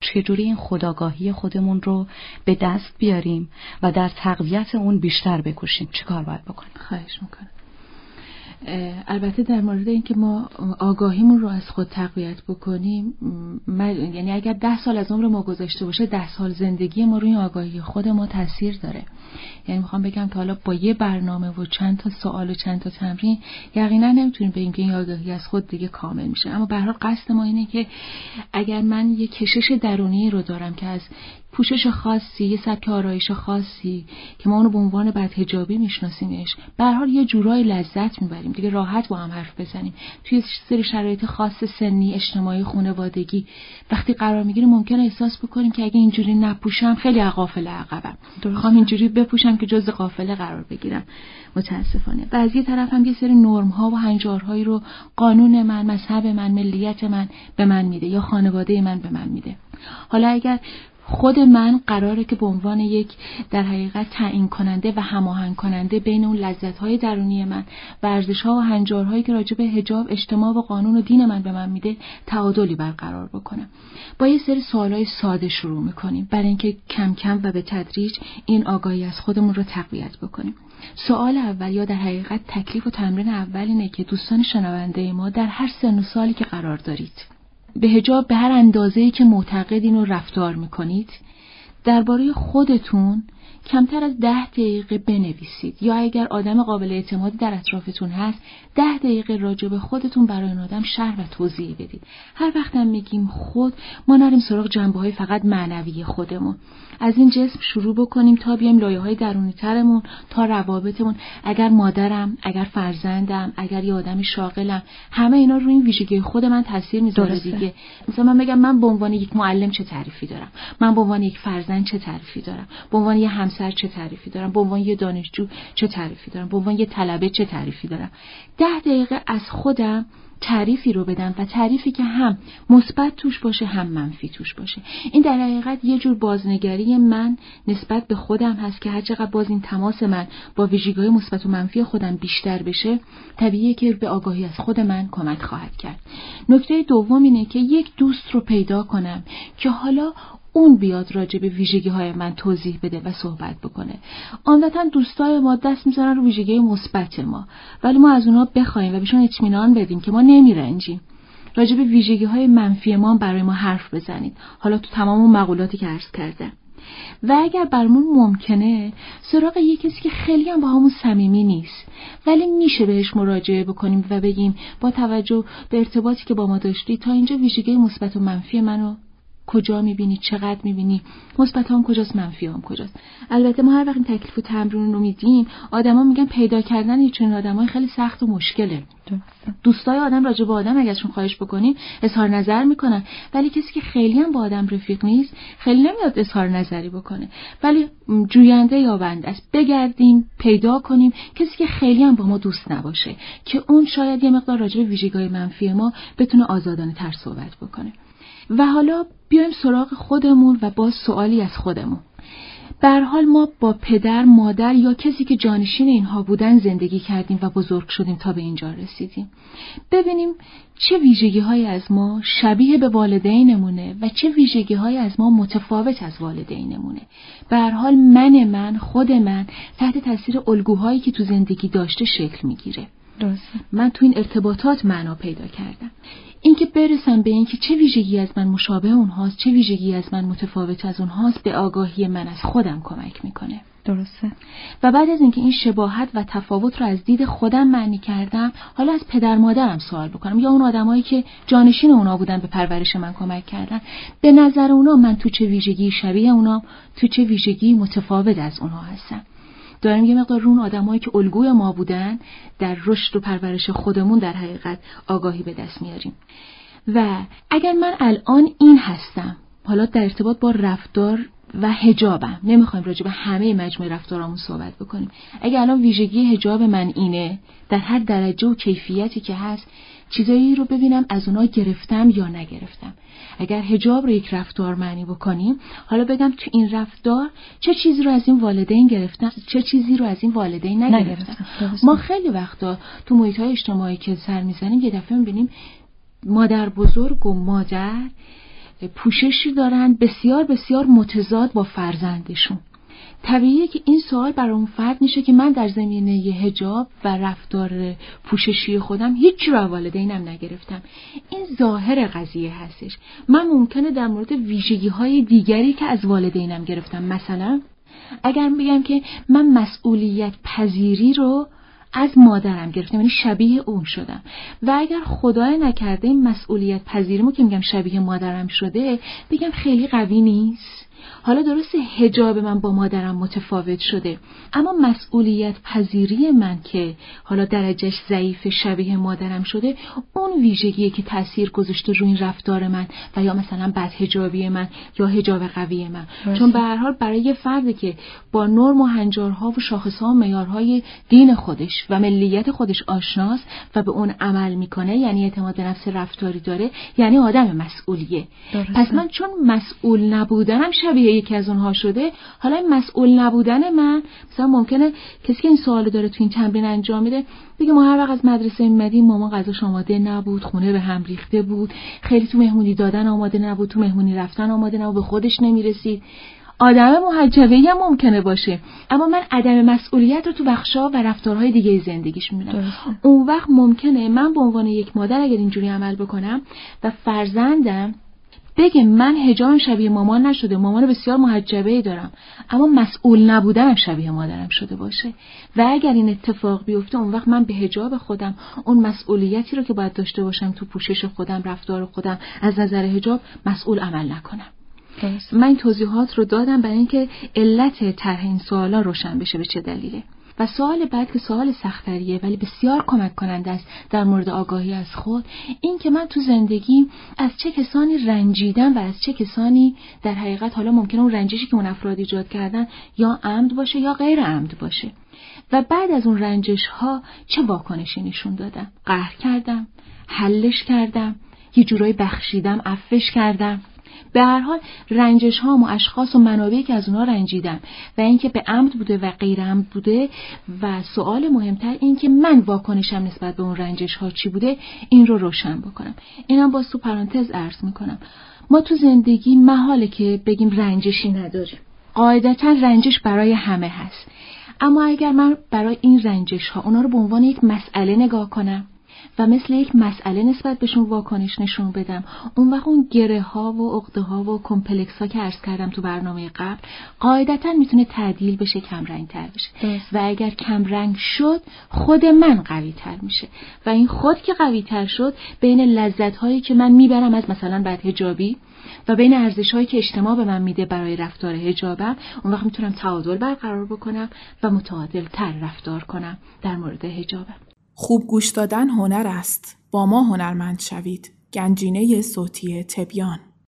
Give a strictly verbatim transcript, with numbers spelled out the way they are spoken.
چجوری این خودآگاهی خودمون رو به دست بیاریم و در تقویت اون بیشتر بکوشیم؟ چه کار باید بکنیم؟ خواهش میکنم. البته در مورد اینکه ما آگاهیمون رو از خود تقویت بکنیم، یعنی اگر ده سال از عمر ما گذشته باشه، ده سال زندگی ما روی آگاهی خود ما تاثیر داره. یعنی میخوام بگم که حالا با یه برنامه و چند تا سوال و چند تا تمرین یقینا نمیتونیم بگیم که این آگاهی از خود دیگه کامل میشه. اما به هر حال قصد ما اینه که اگر من یه کشش درونی رو دارم که از پوشش خاصی، یه سبک آرایش خاصی که ما اونو به عنوان بدحجابی میشناسیمش، به هر حال یه جورای لذت میبریم دیگه، راحت با هم حرف بزنیم توی سری شرایط خاص سنی، اجتماعی، خانوادگی وقتی قرار میگیریم ممکنه احساس بکنیم که اگه اینجوری نپوشم خیلی قافله عقبم، میخوام اینجوری بپوشم که جزء قافله قرار بگیرم. متاسفانه و از یه طرف هم یه سری نرم ها و هنجارهایی رو قانون من، مذهب من، ملیت من به من میده یا خانواده من به من میده. حالا اگر خود من قراره که به عنوان یک در حقیقت تعیین کننده و هماهنگ کننده بین اون لذت‌های درونی من و ارزش‌ها و هنجارهایی که راجع به حجاب، اجتماع و قانون و دین من به من میده تعادلی برقرار بکنم، با یه سری سوالای ساده شروع می‌کنیم برای اینکه کم کم و به تدریج این آگاهی از خودمون رو تقویت بکنیم. سوال اول یا در حقیقت تکلیف و تمرین اول اینه که دوستان شنونده ما در هر سن و سالی که قرار دارید به حجاب به هر اندازه‌ای که معتقدین و رفتار میکنید درباره خودتون کمتر از ده دقیقه بنویسید، یا اگر آدم قابل اعتمادی در اطرافتون هست ده دقیقه راجع به خودتون برای اون آدم شرح و توضیح بدید. هر وقت هم میگیم خود، ما نریم سراغ جنبه‌های فقط معنوی خودمون، از این جسم شروع بکنیم تا بیایم لایه‌های درونی ترمون، تا روابطمون. اگر مادرم، اگر فرزندم، اگر یه آدم شاغلم، همه اینا روی این ویژگی خود من تاثیر میذاره دیگه. مثلا من بگم من به عنوان یک معلم چه تعریفی دارم، من به عنوان یک فرزند چه تعریفی دارم، به عنوان یه همسر چه تعریفی دارم، به عنوان یه دانشجو چه تعریفی دارم، به عنوان یه طلبه چه تعریفی دارم. ده دقیقه از خودم تعریفی رو بدم و تعریفی که هم مثبت توش باشه هم منفی توش باشه. این در حقیقت یه جور بازنگری من نسبت به خودم هست که هر چقدر باز این تماس من با ویژگی‌های مثبت و منفی خودم بیشتر بشه، طبیعیه که به آگاهی از خود من کمک خواهد کرد. نکته دوم اینه که یک دوست رو پیدا کنم که حالا اون بیاد راجع به ویژگی‌های من توضیح بده و صحبت بکنه. عادتاً دوستای ما دست می‌ذارن رو ویژگی مثبت ما، ولی ما از اونها بخوایم و بهشون اطمینان بدیم که ما نمیرنجیم. راجع به ویژگی‌های منفی ما برای ما حرف بزنید، حالا تو تمام اون مقولاتی که عرض کردم. و اگر برمون ممکنه سراغ یک کسی که خیلی هم با همون صمیمی نیست ولی میشه بهش مراجعه بکنیم و بگیم با توجه به ارتباطی که با ما داشتی تا اینجا ویژگی مثبت و منفی منو کجا میبینی، چقدر میبینی، مثبت هم کجاست، منفی هم کجاست. البته ما هر وقت این تکلیف و تمرین رو میدیم آدما میگن پیدا کردن یه چنین آدمای خیلی سخت و مشکله. دوستای آدم راجع به آدم اگه ازشون خواهش بکنیم اظهار نظر میکنن، ولی کسی که خیلی هم با آدم رفیق نیست خیلی نمیاد اظهار نظری بکنه، ولی جوینده یابنده است. بگردیم پیدا کنیم کسی که خیلی هم با ما دوست نباشه که اون شاید یه مقدار راجع به ویژگی‌های منفی ما بتونه آزادانه تر صحبت بکنه. و حالا بیایم سراغ خودمون و باز سوالی از خودمون. به هر حال ما با پدر، مادر یا کسی که جانشین اینها بودن زندگی کردیم و بزرگ شدیم تا به اینجا رسیدیم. ببینیم چه ویژگی‌هایی از ما شبیه به والدینمونه و چه ویژگی‌هایی از ما متفاوت از والدینمونه. به هر حال من من خود من تحت تاثیر الگوهایی که تو زندگی داشته شکل میگیره. درسته. من تو این ارتباطات معنا پیدا کردم. اینکه برسم به اینکه چه ویژگی از من مشابه اونهاست، چه ویژگی از من متفاوت از اونهاست، به آگاهی من از خودم کمک میکنه. درسته. و بعد از اینکه این شباهت و تفاوت رو از دید خودم معنی کردم، حالا از پدر مادرم سوال بکنم یا اون آدمایی که جانشین اونا بودن به پرورش من کمک کردن، به نظر اونا من تو چه ویژگی شبیه اونا، تو چه ویژگی متفاوت از اونها هستم. داریم یه مقدار رو اون آدمایی که الگوی ما بودن در رشد و پرورش خودمون در حقیقت آگاهی به دست میاریم. و اگر من الان این هستم، حالا در ارتباط با رفتار و حجابم، نمیخوایم راجع به همه مجموعه رفتارامون صحبت بکنیم، اگر الان ویژگی حجاب من اینه، در هر درجه و کیفیتی که هست چیزایی رو ببینم از اونها گرفتم یا نگرفتم. اگر حجاب رو یک رفتار معنی بکنیم، حالا بگم تو این رفتار چه چیزی رو از این والدین گرفتم، چه چیزی رو از این والدین نگرفتم. ما خیلی وقتا تو محیط‌های اجتماعی که سر میزنیم یه دفعه میبینیم مادر بزرگ و مادر پوششی دارن بسیار بسیار متضاد با فرزندشون. طبیعیه که این سوال برای اون فرد میشه که من در زمینه حجاب و رفتار پوششی خودم هیچی رو والدینم نگرفتم. این ظاهر قضیه هستش. من ممکنه در مورد ویژگی‌های دیگری که از والدینم گرفتم، مثلا اگر بگم که من مسئولیت پذیری رو از مادرم گرفتم، یعنی شبیه اون شدم، و اگر خدای نکرده این مسئولیت پذیریمو که میگم شبیه مادرم شده، بگم خیلی قوی نیست. حالا درسته حجاب من با مادرم متفاوت شده، اما مسئولیت پذیری من که حالا درجهش ضعیف شبیه مادرم شده، اون ویژگیه که تأثیر گذاشته روی این رفتار من و یا مثلا بد حجابی من یا حجاب قوی من. رسی. چون به هر حال برای یه فردی که با نرم و هنجارها و شاخصها و معیارهای دین خودش و ملیت خودش آشناست و به اون عمل میکنه، یعنی اعتماد به نفس رفتاری داره، یعنی آدم مسئولیه. درسته. پس من چون مسئول نبودنم شبیه یکی از اونها شده، حالا این مسئول نبودن من، مثلا ممکنه کسی که این سوالو داره تو این تمرین انجام میده بگه ما هر وقت از مدرسه اومدیم مامان غذاش آماده نبود، خونه به هم ریخته بود، خیلی تو مهمونی دادن آماده نبود، تو مهمونی رفتن آماده نبود، به خودش نمیرسید. آدم محجبه‌ای هم ممکنه باشه، اما من عدم مسئولیت رو تو بخشا و رفتارهای دیگه زندگیش میبینم. اون وقت ممکنه من به عنوان یک مادر اگر اینجوری عمل بکنم و فرزندم بگه من حجابم شبیه مامان نشده، مامان بسیار محجبه‌ای دارم، اما مسئول نبودنم شبیه مادرم شده باشه، و اگر این اتفاق بیفته، اون وقت من به حجاب خودم اون مسئولیتی رو که باید داشته باشم تو پوشش خودم، رفتار خودم از نظر حجاب مسئول عمل نکنم. درست. من این توضیحات رو دادم برای اینکه علت طرح این سوالا روشن بشه به چه دلیله. و سوال بعد که سوال سخت‌تریه ولی بسیار کمک کننده است در مورد آگاهی از خود، این که من تو زندگی از چه کسانی رنجیدم و از چه کسانی در حقیقت حالا ممکنه اون رنجشی که اون افراد ایجاد کردن یا عمد باشه یا غیر عمد باشه، و بعد از اون رنجش ها چه واکنشی نشون دادم. قهر کردم، حلش کردم، یه جورایی بخشیدم، عفوش کردم. به هر حال رنجش ها و اشخاص و منابعی که از اونها رنجیدم و اینکه به عمد بوده و غیر عمد بوده، و سوال مهمتر این که من واکنشم نسبت به اون رنجش ها چی بوده، این رو روشن بکنم. اینم باز تو پرانتز عرض میکنم، ما تو زندگی محاله که بگیم رنجشی نداریم. قاعدتا رنجش برای همه هست، اما اگر من برای این رنجش ها اونا رو به عنوان یک مسئله نگاه کنم و مثل یک مسئله نسبت بهشون واکنش نشون بدم، اون وقت اون گره ها و عقده ها و کمپلکس ها که عرض کردم تو برنامه قبل قاعدتا میتونه تعدیل بشه، کم رنگ تر بشه. دست. و اگر کم رنگ شد، خود من قوی تر میشه، و این خود که قوی تر شد، بین لذت هایی که من میبرم از مثلا بد حجابی و بین ارزش هایی که اجتماع به من میده برای رفتار حجابم، اون وقت میتونم تعادل برقرار بکنم و متعادل تر رفتار کنم در مورد حجابم. خوب گوش دادن هنر است. با ما هنرمند شوید. گنجینه صوتی تبیان.